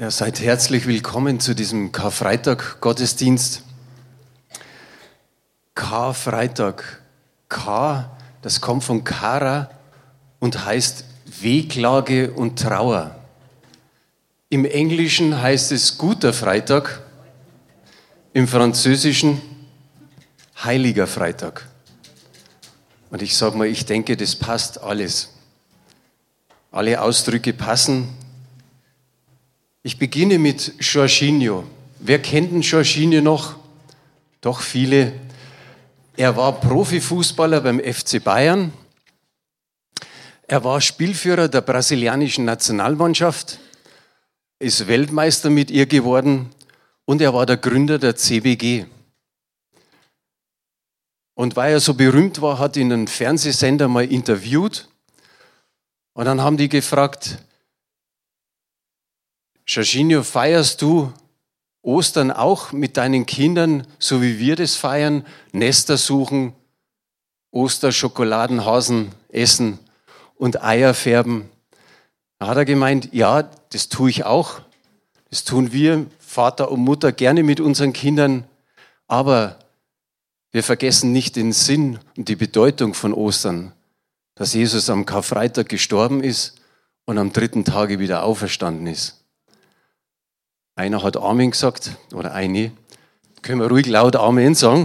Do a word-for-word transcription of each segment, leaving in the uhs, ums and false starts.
Ja, seid herzlich willkommen zu diesem Karfreitag-Gottesdienst. Karfreitag. K, das kommt von Kara und heißt Wehklage und Trauer. Im Englischen heißt es Guter Freitag, im Französischen Heiliger Freitag. Und ich sage mal, ich denke, das passt alles. Alle Ausdrücke passen. Ich beginne mit Jorginho. Wer kennt den Jorginho noch? Doch viele. Er war Profifußballer beim F C Bayern. Er war Spielführer der brasilianischen Nationalmannschaft, ist Weltmeister mit ihr geworden und er war der Gründer der C B G. Und weil er so berühmt war, hat ihn ein Fernsehsender mal interviewt und dann haben die gefragt: Jorginho, feierst du Ostern auch mit deinen Kindern, so wie wir das feiern? Nester suchen, Osterschokoladenhasen essen und Eier färben. Da hat er gemeint, ja, das tue ich auch. Das tun wir, Vater und Mutter, gerne mit unseren Kindern. Aber wir vergessen nicht den Sinn und die Bedeutung von Ostern, dass Jesus am Karfreitag gestorben ist und am dritten Tage wieder auferstanden ist. Einer hat Amen gesagt, oder eine. Können wir ruhig laut Amen sagen.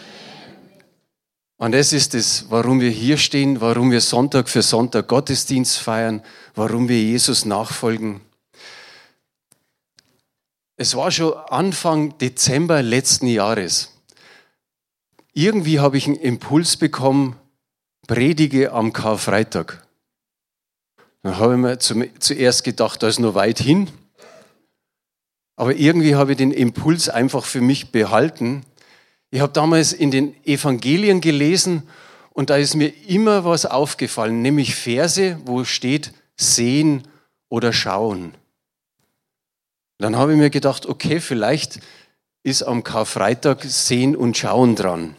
Und das ist es, warum wir hier stehen, warum wir Sonntag für Sonntag Gottesdienst feiern, warum wir Jesus nachfolgen. Es war schon Anfang Dezember letzten Jahres. Irgendwie habe ich einen Impuls bekommen, predige am Karfreitag. Dann habe ich mir zum, zuerst gedacht, da ist noch weit hin. Aber irgendwie habe ich den Impuls einfach für mich behalten. Ich habe damals in den Evangelien gelesen und da ist mir immer was aufgefallen, nämlich Verse, wo steht sehen oder schauen. Dann habe ich mir gedacht, okay, vielleicht ist am Karfreitag Sehen und Schauen dran.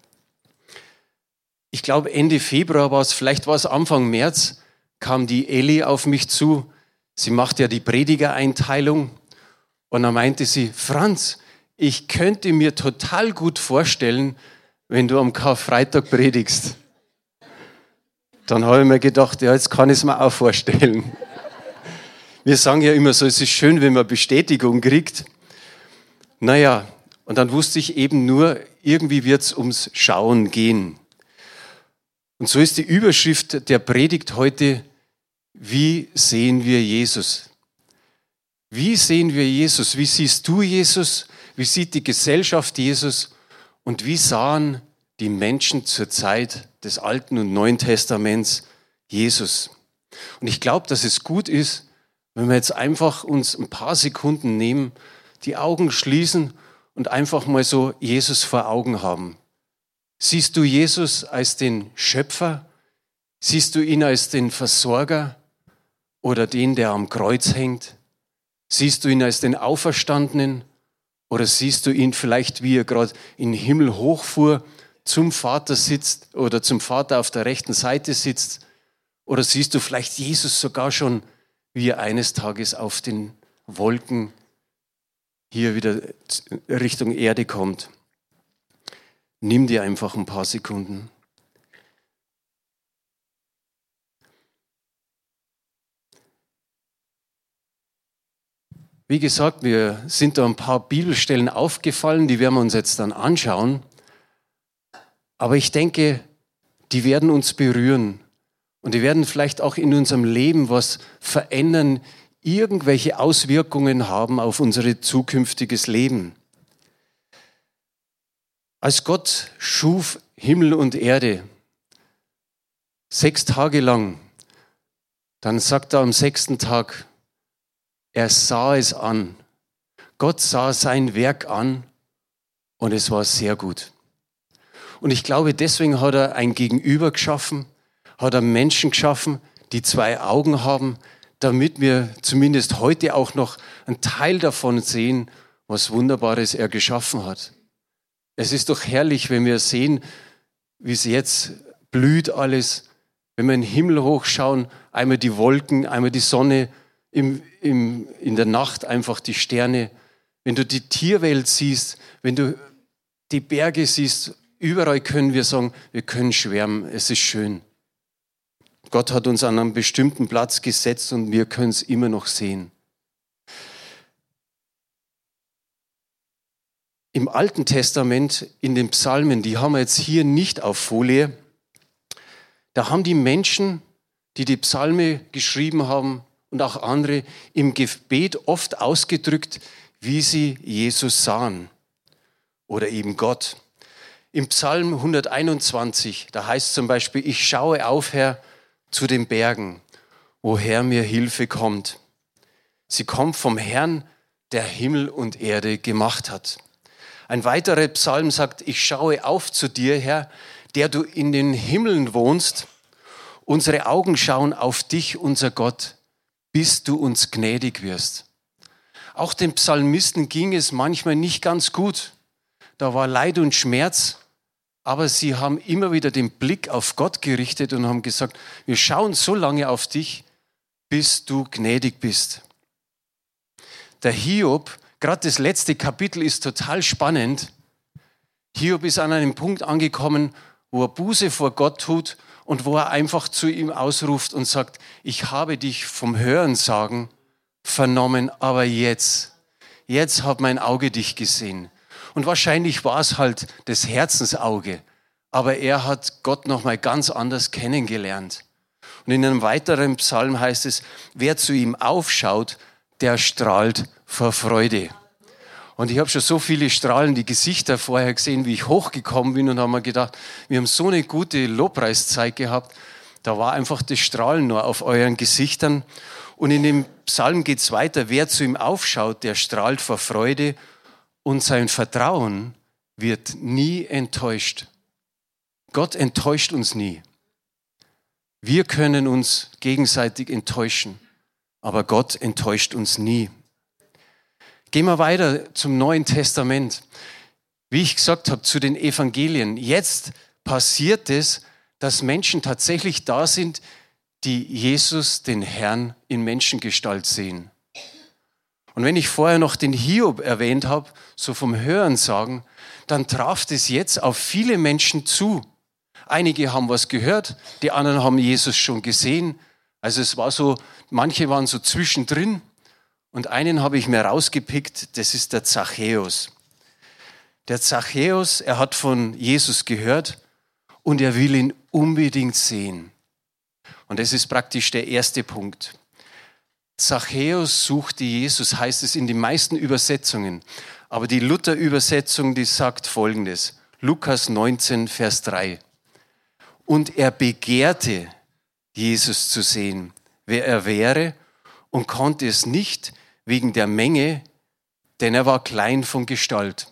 Ich glaube Ende Februar war es, vielleicht war es Anfang März, kam die Elli auf mich zu. Sie macht ja die Predigereinteilung. Und dann meinte sie, Franz, ich könnte mir total gut vorstellen, wenn du am Karfreitag predigst. Dann habe ich mir gedacht, ja, jetzt kann ich es mir auch vorstellen. Wir sagen ja immer so, es ist schön, wenn man Bestätigung kriegt. Naja, und dann wusste ich eben nur, irgendwie wird es ums Schauen gehen. Und so ist die Überschrift der Predigt heute, wie sehen wir Jesus? Wie sehen wir Jesus? Wie siehst du Jesus? Wie sieht die Gesellschaft Jesus? Und wie sahen die Menschen zur Zeit des Alten und Neuen Testaments Jesus? Und ich glaube, dass es gut ist, wenn wir jetzt einfach uns ein paar Sekunden nehmen, die Augen schließen und einfach mal so Jesus vor Augen haben. Siehst du Jesus als den Schöpfer? Siehst du ihn als den Versorger oder den, der am Kreuz hängt? Siehst du ihn als den Auferstandenen oder siehst du ihn vielleicht, wie er gerade in den Himmel hochfuhr, zum Vater sitzt oder zum Vater auf der rechten Seite sitzt? Oder siehst du vielleicht Jesus sogar schon, wie er eines Tages auf den Wolken hier wieder Richtung Erde kommt? Nimm dir einfach ein paar Sekunden. Wie gesagt, mir sind da ein paar Bibelstellen aufgefallen, die werden wir uns jetzt dann anschauen. Aber ich denke, die werden uns berühren und die werden vielleicht auch in unserem Leben was verändern, irgendwelche Auswirkungen haben auf unser zukünftiges Leben. Als Gott schuf Himmel und Erde, sechs Tage lang, dann sagt er am sechsten Tag, er sah es an. Gott sah sein Werk an und es war sehr gut. Und ich glaube, deswegen hat er ein Gegenüber geschaffen, hat er Menschen geschaffen, die zwei Augen haben, damit wir zumindest heute auch noch einen Teil davon sehen, was Wunderbares er geschaffen hat. Es ist doch herrlich, wenn wir sehen, wie es jetzt blüht alles, wenn wir in den Himmel hochschauen, einmal die Wolken, einmal die Sonne, im, im, in der Nacht einfach die Sterne, wenn du die Tierwelt siehst, wenn du die Berge siehst, überall können wir sagen, wir können schwärmen, es ist schön. Gott hat uns an einen bestimmten Platz gesetzt und wir können es immer noch sehen. Im Alten Testament, in den Psalmen, die haben wir jetzt hier nicht auf Folie, da haben die Menschen, die die Psalme geschrieben haben und auch andere, im Gebet oft ausgedrückt, wie sie Jesus sahen oder eben Gott. Im Psalm hunderteinundzwanzig, da heißt zum Beispiel, ich schaue auf, Herr, zu den Bergen, woher mir Hilfe kommt. Sie kommt vom Herrn, der Himmel und Erde gemacht hat. Ein weiterer Psalm sagt, ich schaue auf zu dir, Herr, der du in den Himmeln wohnst. Unsere Augen schauen auf dich, unser Gott, bis du uns gnädig wirst. Auch den Psalmisten ging es manchmal nicht ganz gut. Da war Leid und Schmerz, aber sie haben immer wieder den Blick auf Gott gerichtet und haben gesagt, wir schauen so lange auf dich, bis du gnädig bist. Der Hiob, gerade das letzte Kapitel ist total spannend. Hiob ist an einem Punkt angekommen, wo er Buße vor Gott tut und wo er einfach zu ihm ausruft und sagt, ich habe dich vom Hörensagen vernommen, aber jetzt, jetzt hat mein Auge dich gesehen. Und wahrscheinlich war es halt das Herzensauge, aber er hat Gott nochmal ganz anders kennengelernt. Und in einem weiteren Psalm heißt es, wer zu ihm aufschaut, der strahlt vor Freude. Und ich habe schon so viele strahlende Gesichter vorher gesehen, wie ich hochgekommen bin und habe mir gedacht, wir haben so eine gute Lobpreiszeit gehabt, da war einfach das Strahlen nur auf euren Gesichtern. Und in dem Psalm geht es weiter, wer zu ihm aufschaut, der strahlt vor Freude und sein Vertrauen wird nie enttäuscht. Gott enttäuscht uns nie. Wir können uns gegenseitig enttäuschen, aber Gott enttäuscht uns nie. Gehen wir weiter zum Neuen Testament. Wie ich gesagt habe, zu den Evangelien. Jetzt passiert es, dass Menschen tatsächlich da sind, die Jesus, den Herrn, in Menschengestalt sehen. Und wenn ich vorher noch den Hiob erwähnt habe, so vom Hörensagen, dann traf das jetzt auf viele Menschen zu. Einige haben was gehört, die anderen haben Jesus schon gesehen. Also es war so, manche waren so zwischendrin. Und einen habe ich mir rausgepickt, das ist der Zachäus. Der Zachäus, er hat von Jesus gehört und er will ihn unbedingt sehen. Und das ist praktisch der erste Punkt. Zachäus suchte Jesus, heißt es in den meisten Übersetzungen. Aber die Luther-Übersetzung, die sagt Folgendes. Lukas neunzehn, Vers drei. Und er begehrte, Jesus zu sehen, wer er wäre, und konnte es nicht wegen der Menge, denn er war klein von Gestalt.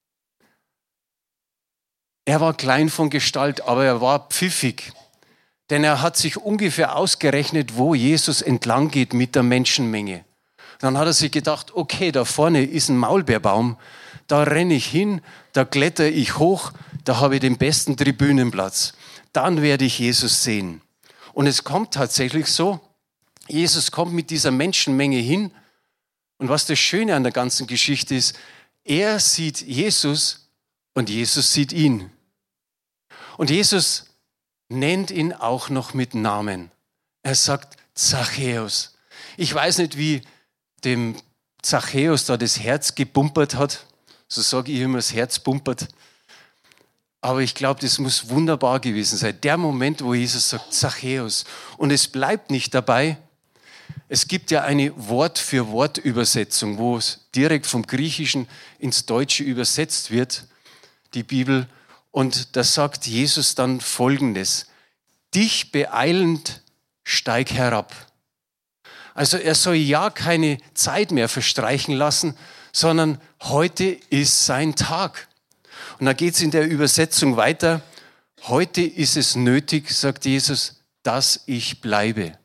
Er war klein von Gestalt, aber er war pfiffig. Denn er hat sich ungefähr ausgerechnet, wo Jesus entlang geht mit der Menschenmenge. Dann hat er sich gedacht, okay, da vorne ist ein Maulbeerbaum, da renne ich hin, da kletter ich hoch, da habe ich den besten Tribünenplatz. Dann werde ich Jesus sehen. Und es kommt tatsächlich so, Jesus kommt mit dieser Menschenmenge hin und was das Schöne an der ganzen Geschichte ist, er sieht Jesus und Jesus sieht ihn. Und Jesus nennt ihn auch noch mit Namen. Er sagt Zachäus. Ich weiß nicht, wie dem Zachäus da das Herz gebumpert hat. So sage ich immer, das Herz bumpert. Aber ich glaube, das muss wunderbar gewesen sein. Der Moment, wo Jesus sagt Zachäus. Und es bleibt nicht dabei. Es gibt ja eine Wort-für-Wort-Übersetzung, wo es direkt vom Griechischen ins Deutsche übersetzt wird, die Bibel. Und da sagt Jesus dann Folgendes. Dich beeilend, steig herab. Also er soll ja keine Zeit mehr verstreichen lassen, sondern heute ist sein Tag. Und da geht es in der Übersetzung weiter. Heute ist es nötig, sagt Jesus, dass ich bleibe.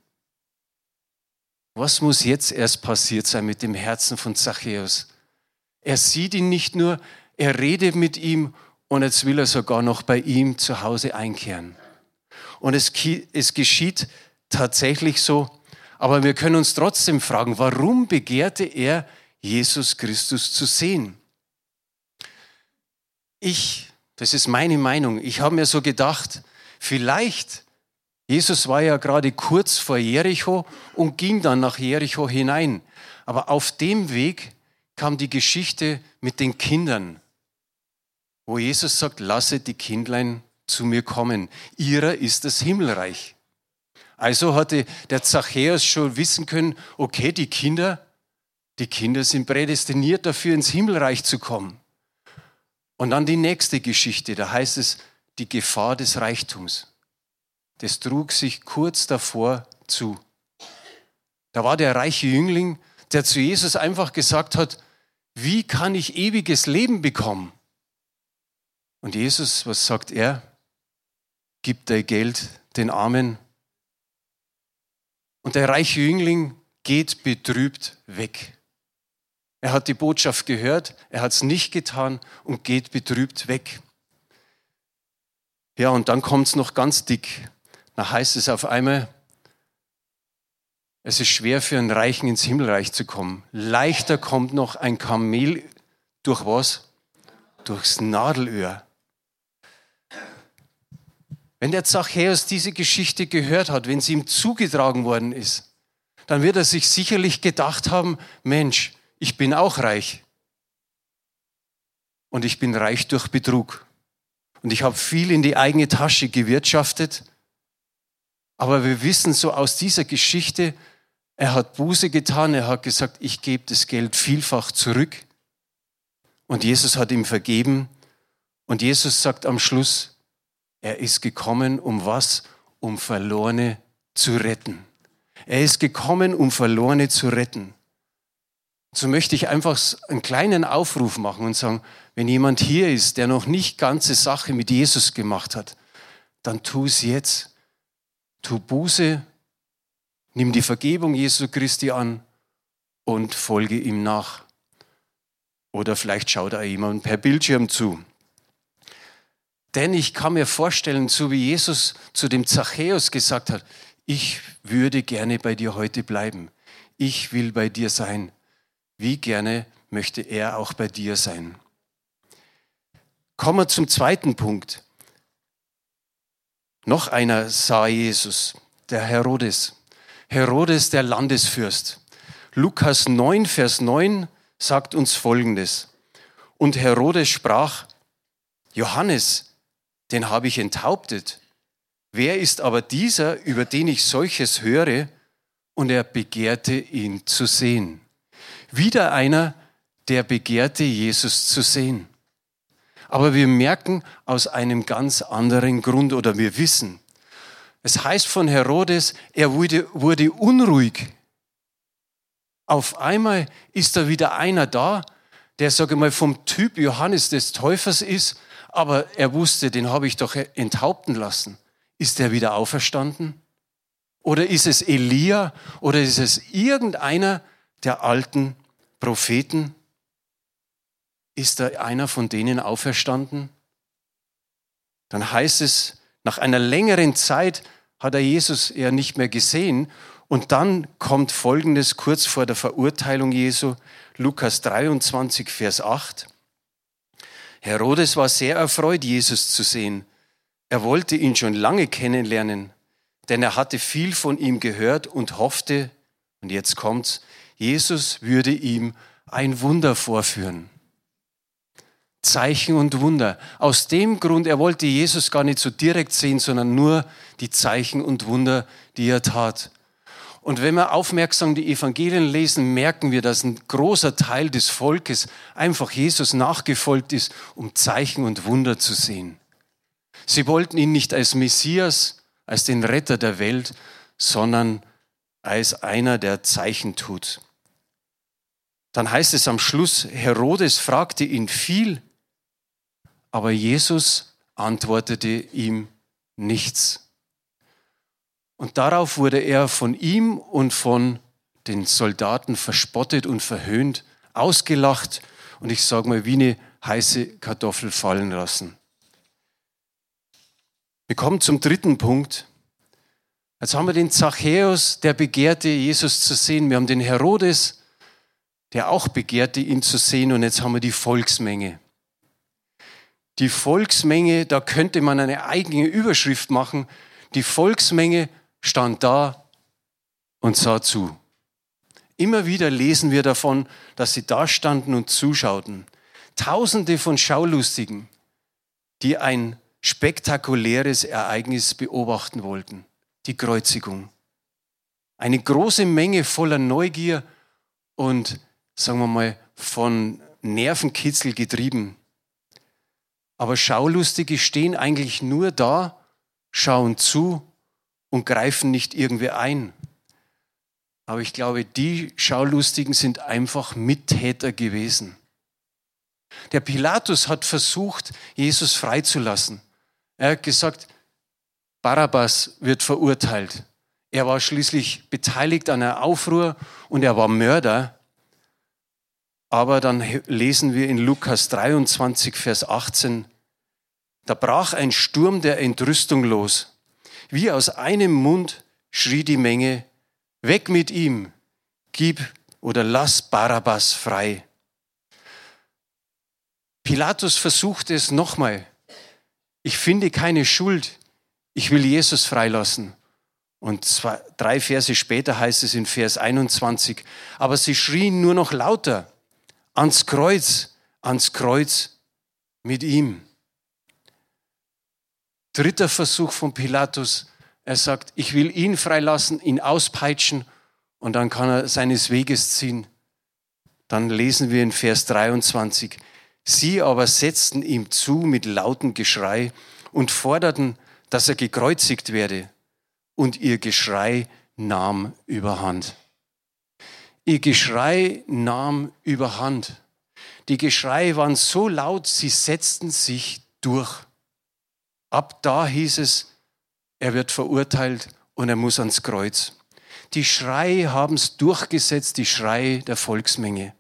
Was muss jetzt erst passiert sein mit dem Herzen von Zachäus? Er sieht ihn nicht nur, er redet mit ihm und jetzt will er sogar noch bei ihm zu Hause einkehren. Und es, es geschieht tatsächlich so, Aber wir können uns trotzdem fragen, warum begehrte er, Jesus Christus zu sehen? Ich, das ist meine Meinung, ich habe mir so gedacht, vielleicht, Jesus war ja gerade kurz vor Jericho und ging dann nach Jericho hinein. Aber auf dem Weg kam die Geschichte mit den Kindern, wo Jesus sagt, lasset die Kindlein zu mir kommen. Ihrer ist das Himmelreich. Also hatte der Zachäus schon wissen können, okay, die Kinder, die Kinder sind prädestiniert dafür, ins Himmelreich zu kommen. Und dann die nächste Geschichte, da heißt es, die Gefahr des Reichtums. Das trug sich kurz davor zu. Da war der reiche Jüngling, der zu Jesus einfach gesagt hat, wie kann ich ewiges Leben bekommen? Und Jesus, was sagt er? Gib dein Geld den Armen. Und der reiche Jüngling geht betrübt weg. Er hat die Botschaft gehört, er hat es nicht getan und geht betrübt weg. Ja, und dann kommt es noch ganz dick. Da heißt es auf einmal, es ist schwer für einen Reichen ins Himmelreich zu kommen. Leichter kommt noch ein Kamel durch was? Durchs Nadelöhr. Wenn der Zachäus diese Geschichte gehört hat, wenn sie ihm zugetragen worden ist, dann wird er sich sicherlich gedacht haben, Mensch, ich bin auch reich. Und ich bin reich durch Betrug. Und ich habe viel in die eigene Tasche gewirtschaftet. Aber wir wissen so aus dieser Geschichte, er hat Buße getan, er hat gesagt, ich gebe das Geld vielfach zurück. Und Jesus hat ihm vergeben. Und Jesus sagt am Schluss, er ist gekommen, um was? Um Verlorene zu retten. Er ist gekommen, um Verlorene zu retten. So möchte ich einfach einen kleinen Aufruf machen und sagen, wenn jemand hier ist, der noch nicht ganze Sache mit Jesus gemacht hat, dann tu es jetzt. Tu Buße, nimm die Vergebung Jesu Christi an und folge ihm nach. Oder vielleicht schaut auch jemand per Bildschirm zu. Denn ich kann mir vorstellen, so wie Jesus zu dem Zachäus gesagt hat, ich würde gerne bei dir heute bleiben. Ich will bei dir sein. Wie gerne möchte er auch bei dir sein. Kommen wir zum zweiten Punkt. Noch einer sah Jesus, der Herodes. Herodes, der Landesfürst. Lukas neun, Vers neun sagt uns Folgendes. Und Herodes sprach, Johannes, den habe ich enthauptet. Wer ist aber dieser, über den ich solches höre? Und er begehrte, ihn zu sehen. Wieder einer, der begehrte, Jesus zu sehen. Aber wir merken aus einem ganz anderen Grund oder wir wissen. Es heißt von Herodes, er wurde, wurde unruhig. Auf einmal ist da wieder einer da, der, sage ich mal, vom Typ Johannes des Täufers ist, aber er wusste, den habe ich doch enthaupten lassen. Ist der wieder auferstanden? Oder ist es Elia? Oder ist es irgendeiner der alten Propheten? Ist da einer von denen auferstanden? Dann heißt es, nach einer längeren Zeit hat er Jesus eher nicht mehr gesehen. Und dann kommt Folgendes kurz vor der Verurteilung Jesu, Lukas dreiundzwanzig, Vers acht. Herodes war sehr erfreut, Jesus zu sehen. Er wollte ihn schon lange kennenlernen, denn er hatte viel von ihm gehört und hoffte, und jetzt kommt's, Jesus würde ihm ein Wunder vorführen. Zeichen und Wunder. Aus dem Grund, er wollte Jesus gar nicht so direkt sehen, sondern nur die Zeichen und Wunder, die er tat. Und wenn wir aufmerksam die Evangelien lesen, merken wir, dass ein großer Teil des Volkes einfach Jesus nachgefolgt ist, um Zeichen und Wunder zu sehen. Sie wollten ihn nicht als Messias, als den Retter der Welt, sondern als einer, der Zeichen tut. Dann heißt es am Schluss, Herodes fragte ihn viel, aber Jesus antwortete ihm nichts. Und darauf wurde er von ihm und von den Soldaten verspottet und verhöhnt, ausgelacht und ich sage mal, wie eine heiße Kartoffel fallen lassen. Wir kommen zum dritten Punkt. Jetzt haben wir den Zachäus, der begehrte, Jesus zu sehen. Wir haben den Herodes, der auch begehrte, ihn zu sehen. Und jetzt haben wir die Volksmenge. Die Volksmenge, da könnte man eine eigene Überschrift machen. Die Volksmenge stand da und sah zu. Immer wieder lesen wir davon, dass sie da standen und zuschauten. Tausende von Schaulustigen, die ein spektakuläres Ereignis beobachten wollten. Die Kreuzigung. Eine große Menge voller Neugier und, sagen wir mal, von Nervenkitzel getrieben. Aber Schaulustige stehen eigentlich nur da, schauen zu und greifen nicht irgendwie ein. Aber ich glaube, die Schaulustigen sind einfach Mittäter gewesen. Der Pilatus hat versucht, Jesus freizulassen. Er hat gesagt, Barabbas wird verurteilt. Er war schließlich beteiligt an einer Aufruhr und er war Mörder. Aber dann lesen wir in Lukas dreiundzwanzig, Vers achtzehn, da brach ein Sturm der Entrüstung los. Wie aus einem Mund schrie die Menge, weg mit ihm, gib oder lass Barabbas frei. Pilatus versuchte es nochmal. Ich finde keine Schuld, ich will Jesus freilassen. Und zwei, drei Verse später heißt es in Vers einundzwanzig, aber sie schrien nur noch lauter, ans Kreuz, ans Kreuz mit ihm. Dritter Versuch von Pilatus, er sagt, ich will ihn freilassen, ihn auspeitschen und dann kann er seines Weges ziehen. Dann lesen wir in Vers dreiundzwanzig, sie aber setzten ihm zu mit lautem Geschrei und forderten, dass er gekreuzigt werde. Und ihr Geschrei nahm überhand. Ihr Geschrei nahm überhand. Die Geschrei waren so laut, sie setzten sich durch. Ab da hieß es, er wird verurteilt und er muss ans Kreuz. Die Schrei haben es durchgesetzt, die Schrei der Volksmenge.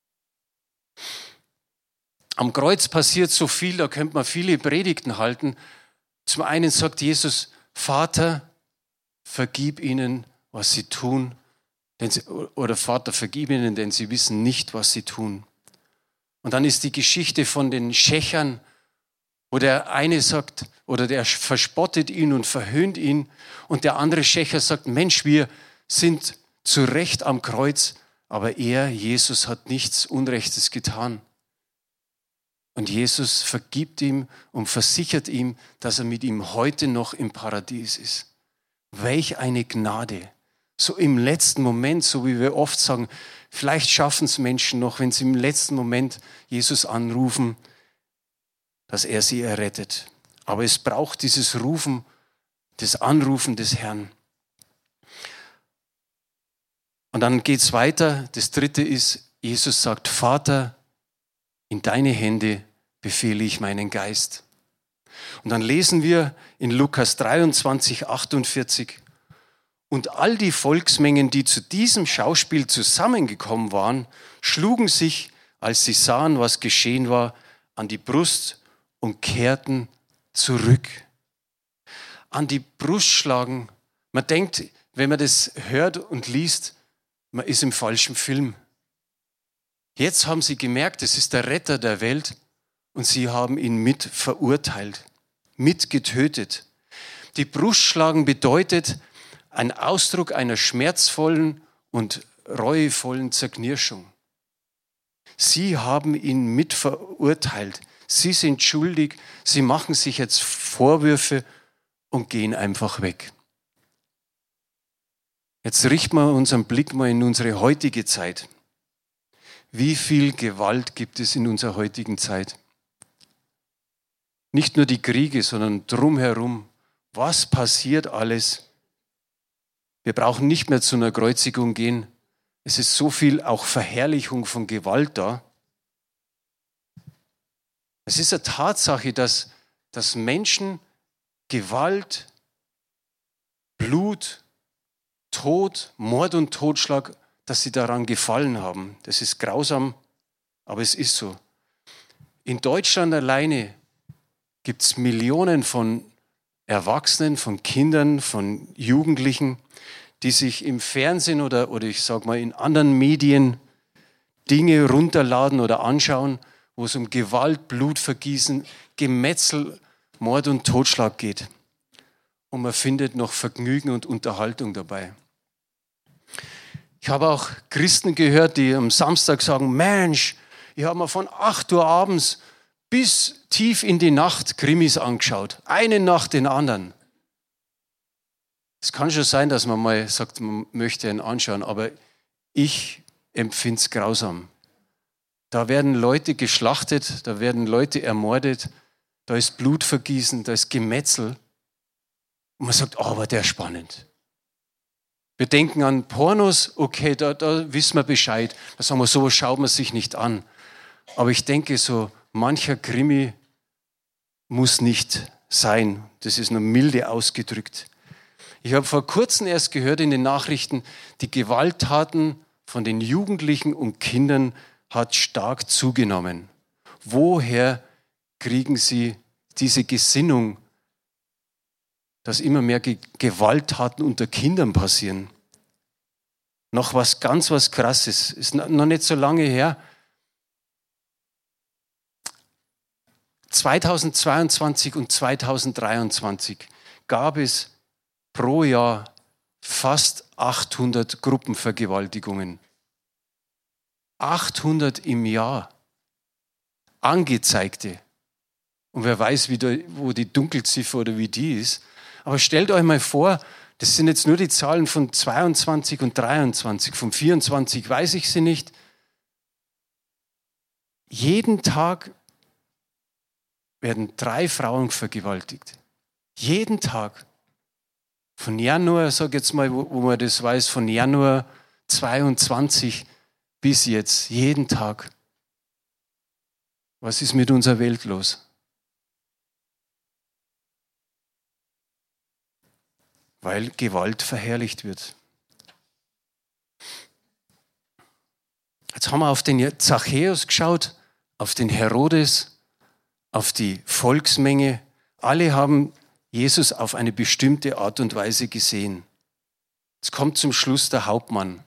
Am Kreuz passiert so viel, da könnte man viele Predigten halten. Zum einen sagt Jesus, Vater, vergib ihnen, was sie tun. Denn sie, oder Vater, vergib ihnen, denn sie wissen nicht, was sie tun. Und dann ist die Geschichte von den Schächern, wo der eine sagt, oder der verspottet ihn und verhöhnt ihn. Und der andere Schächer sagt, Mensch, wir sind zu Recht am Kreuz, aber er, Jesus, hat nichts Unrechtes getan. Und Jesus vergibt ihm und versichert ihm, dass er mit ihm heute noch im Paradies ist. Welch eine Gnade. So im letzten Moment, so wie wir oft sagen, vielleicht schaffen es Menschen noch, wenn sie im letzten Moment Jesus anrufen, dass er sie errettet. Aber es braucht dieses Rufen, das Anrufen des Herrn. Und dann geht es weiter. Das dritte ist, Jesus sagt, Vater, in deine Hände befehle ich meinen Geist. Und dann lesen wir in Lukas dreiundzwanzig, achtundvierzig, und all die Volksmengen, die zu diesem Schauspiel zusammengekommen waren, schlugen sich, als sie sahen, was geschehen war, an die Brust und kehrten zurück. An die Brust schlagen. Man denkt, wenn man das hört und liest, man ist im falschen Film. Jetzt haben sie gemerkt, es ist der Retter der Welt und sie haben ihn mit verurteilt, mit getötet. Die Brust schlagen bedeutet ein Ausdruck einer schmerzvollen und reuevollen Zerknirschung. Sie haben ihn mit verurteilt. Sie sind schuldig, sie machen sich jetzt Vorwürfe und gehen einfach weg. Jetzt richten wir unseren Blick mal in unsere heutige Zeit. Wie viel Gewalt gibt es in unserer heutigen Zeit? Nicht nur die Kriege, sondern drumherum. Was passiert alles? Wir brauchen nicht mehr zu einer Kreuzigung gehen. Es ist so viel auch Verherrlichung von Gewalt da. Es ist eine Tatsache, dass, dass Menschen Gewalt, Blut, Tod, Mord und Totschlag, dass sie daran gefallen haben. Das ist grausam, aber es ist so. In Deutschland alleine gibt es Millionen von Erwachsenen, von Kindern, von Jugendlichen, die sich im Fernsehen oder, oder ich sage mal in anderen Medien Dinge runterladen oder anschauen, wo es um Gewalt, Blutvergießen, Gemetzel, Mord und Totschlag geht. Und man findet noch Vergnügen und Unterhaltung dabei. Ich habe auch Christen gehört, die am Samstag sagen, Mensch, ich habe mir von acht Uhr abends bis tief in die Nacht Krimis angeschaut. Eine nach den anderen. Es kann schon sein, dass man mal sagt, man möchte ihn anschauen, aber ich empfinde es grausam. Da werden Leute geschlachtet, da werden Leute ermordet, da ist Blutvergießen, da ist Gemetzel. Und man sagt, oh, aber der ist spannend. Wir denken an Pornos, okay, da, da wissen wir Bescheid. Da sagen wir, sowas schaut man sich nicht an. Aber ich denke, so mancher Krimi muss nicht sein. Das ist nur milde ausgedrückt. Ich habe vor kurzem erst gehört in den Nachrichten, die Gewalttaten von den Jugendlichen und Kindern hat stark zugenommen. Woher kriegen sie diese Gesinnung, dass immer mehr Ge- Gewalttaten unter Kindern passieren? Noch was ganz was Krasses, ist noch nicht so lange her. zweitausendzweiundzwanzig und zweitausenddreiundzwanzig gab es pro Jahr fast achthundert Gruppenvergewaltigungen. achthundert im Jahr. Angezeigte. Und wer weiß, wie da, wo die Dunkelziffer oder wie die ist. Aber stellt euch mal vor, das sind jetzt nur die Zahlen von zweiundzwanzig und dreiundzwanzig. Von vierundzwanzig weiß ich sie nicht. Jeden Tag werden drei Frauen vergewaltigt. Jeden Tag. Von Januar, sag jetzt mal, wo, wo man das weiß, von Januar zweiundzwanzig bis jetzt, jeden Tag. Was ist mit unserer Welt los? Weil Gewalt verherrlicht wird. Jetzt haben wir auf den Zachäus geschaut, auf den Herodes, auf die Volksmenge. Alle haben Jesus auf eine bestimmte Art und Weise gesehen. Jetzt kommt zum Schluss der Hauptmann.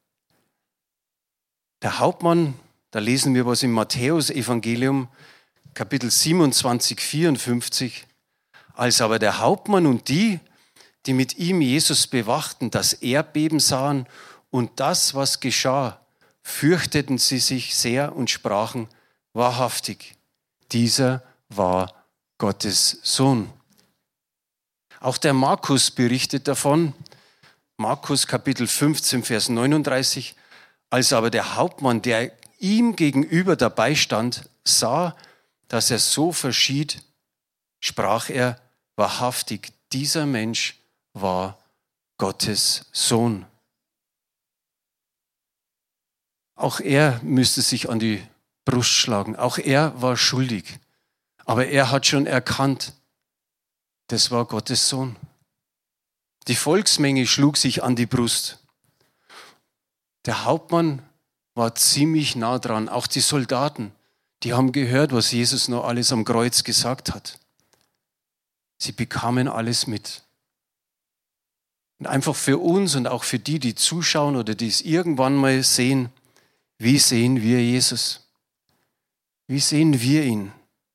Der Hauptmann, da lesen wir was im Matthäus-Evangelium, Kapitel siebenundzwanzig, vierundfünfzig. Als aber der Hauptmann und die, die mit ihm Jesus bewachten, das Erdbeben sahen und das, was geschah, fürchteten sie sich sehr und sprachen, wahrhaftig, dieser war Gottes Sohn. Auch der Markus berichtet davon, Markus Kapitel fünfzehn, Vers neununddreißig, als aber der Hauptmann, der ihm gegenüber dabei stand, sah, dass er so verschied, sprach er, wahrhaftig, dieser Mensch war Gottes Sohn. Auch er müsste sich an die Brust schlagen. Auch er war schuldig. Aber er hat schon erkannt, das war Gottes Sohn. Die Volksmenge schlug sich an die Brust. Der Hauptmann war ziemlich nah dran. Auch die Soldaten, die haben gehört, was Jesus noch alles am Kreuz gesagt hat. Sie bekamen alles mit. Und einfach für uns und auch für die, die zuschauen oder die es irgendwann mal sehen, wie sehen wir Jesus? Wie sehen wir ihn?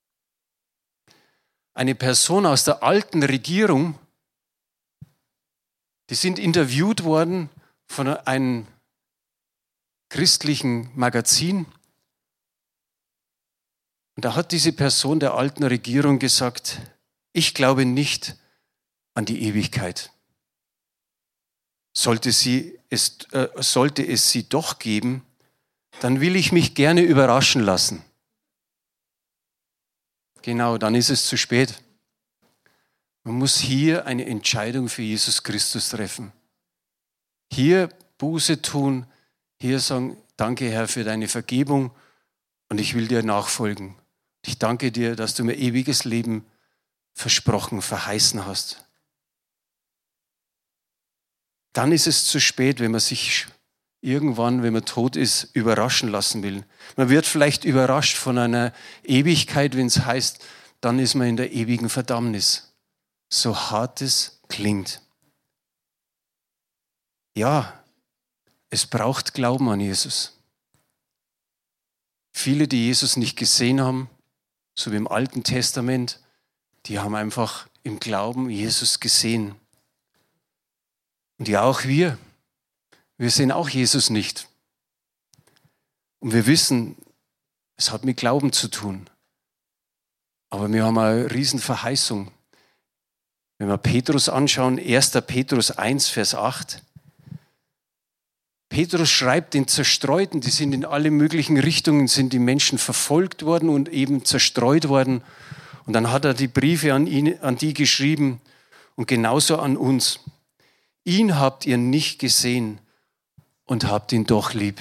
Eine Person aus der alten Regierung, die sind interviewt worden von einem christlichen Magazin. Und da hat diese Person der alten Regierung gesagt, ich glaube nicht an die Ewigkeit. Sollte, sie es, äh, sollte es sie doch geben, dann will ich mich gerne überraschen lassen. Genau, dann ist es zu spät. Man muss hier eine Entscheidung für Jesus Christus treffen. Hier Buße tun, hier sagen, danke Herr für deine Vergebung und ich will dir nachfolgen. Ich danke dir, dass du mir ewiges Leben versprochen, verheißen hast. Dann ist es zu spät, wenn man sich irgendwann, wenn man tot ist, überraschen lassen will. Man wird vielleicht überrascht von einer Ewigkeit, wenn es heißt, dann ist man in der ewigen Verdammnis. so hart es klingt. Ja, es braucht Glauben an Jesus. Viele, die Jesus nicht gesehen haben, so wie im Alten Testament, die haben einfach im Glauben Jesus gesehen. Und ja, auch wir, wir sehen auch Jesus nicht. Und wir wissen, es hat mit Glauben zu tun. Aber wir haben eine Riesenverheißung. Wenn wir Petrus anschauen, erster Petrus eins, Vers acht. Petrus schreibt den Zerstreuten, die sind in alle möglichen Richtungen, sind die Menschen verfolgt worden und eben zerstreut worden. Und dann hat er die Briefe an ihn, an die geschrieben und genauso an uns. Ihn habt ihr nicht gesehen und habt ihn doch lieb.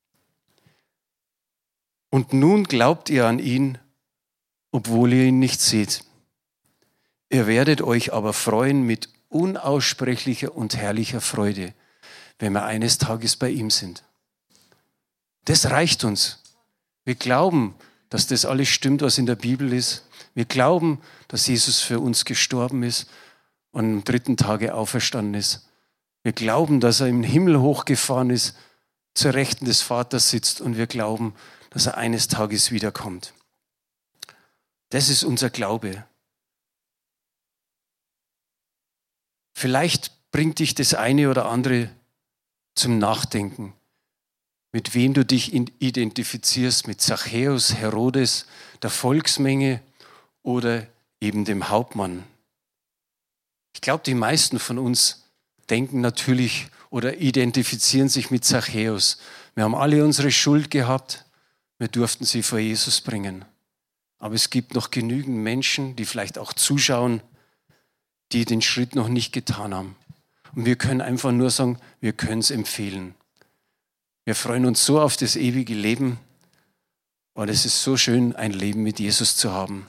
Und nun glaubt ihr an ihn, obwohl ihr ihn nicht seht. Ihr werdet euch aber freuen mit unaussprechlicher und herrlicher Freude, wenn wir eines Tages bei ihm sind. Das reicht uns. Wir glauben, dass das alles stimmt, was in der Bibel ist. Wir glauben, dass Jesus für uns gestorben ist und am dritten Tage auferstanden ist. Wir glauben, dass er im Himmel hochgefahren ist, zur Rechten des Vaters sitzt und wir glauben, dass er eines Tages wiederkommt. Das ist unser Glaube. Vielleicht bringt dich das eine oder andere zum Nachdenken, mit wem du dich identifizierst, mit Zachäus, Herodes, der Volksmenge oder eben dem Hauptmann. Ich glaube, die meisten von uns denken natürlich oder identifizieren sich mit Zachäus. Wir haben alle unsere Schuld gehabt, wir durften sie vor Jesus bringen. Aber es gibt noch genügend Menschen, die vielleicht auch zuschauen, die den Schritt noch nicht getan haben. Und wir können einfach nur sagen, wir können es empfehlen. Wir freuen uns so auf das ewige Leben, und es ist so schön, ein Leben mit Jesus zu haben.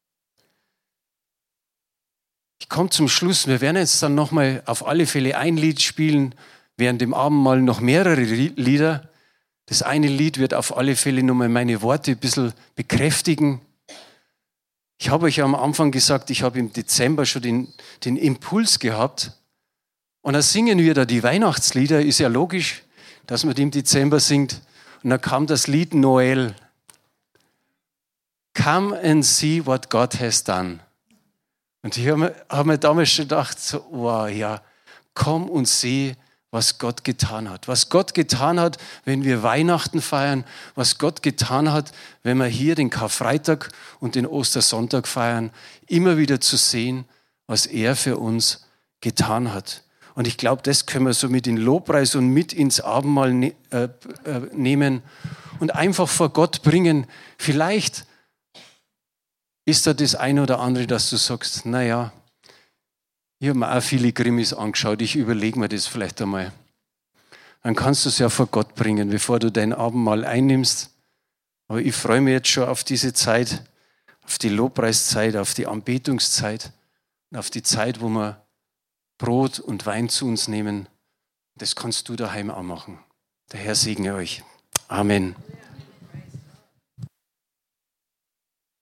Ich komme zum Schluss. Wir werden jetzt dann nochmal auf alle Fälle ein Lied spielen, während dem Abendmahl noch mehrere Lieder. Das eine Lied wird auf alle Fälle nochmal meine Worte ein bisschen bekräftigen. Ich habe euch am Anfang gesagt, ich habe im Dezember schon den, den Impuls gehabt. Und dann singen wir da die Weihnachtslieder. Ist ja logisch, dass man die im Dezember singt. Und dann kam das Lied Noel. Come and see what God has done. Und ich habe mir, hab mir damals schon gedacht, so, wow, ja, komm und seh, was Gott getan hat. Was Gott getan hat, wenn wir Weihnachten feiern, was Gott getan hat, wenn wir hier den Karfreitag und den Ostersonntag feiern, immer wieder zu sehen, was er für uns getan hat. Und ich glaube, das können wir so mit in den Lobpreis und mit ins Abendmahl ne- äh, äh, nehmen und einfach vor Gott bringen. Vielleicht ist da das eine oder andere, dass du sagst, naja, ich habe mir auch viele Krimis angeschaut, ich überlege mir das vielleicht einmal. Dann kannst du es ja vor Gott bringen, bevor du dein Abendmahl einnimmst. Aber ich freue mich jetzt schon auf diese Zeit, auf die Lobpreiszeit, auf die Anbetungszeit und auf die Zeit, wo wir Brot und Wein zu uns nehmen. Das kannst du daheim auch machen. Der Herr segne euch. Amen.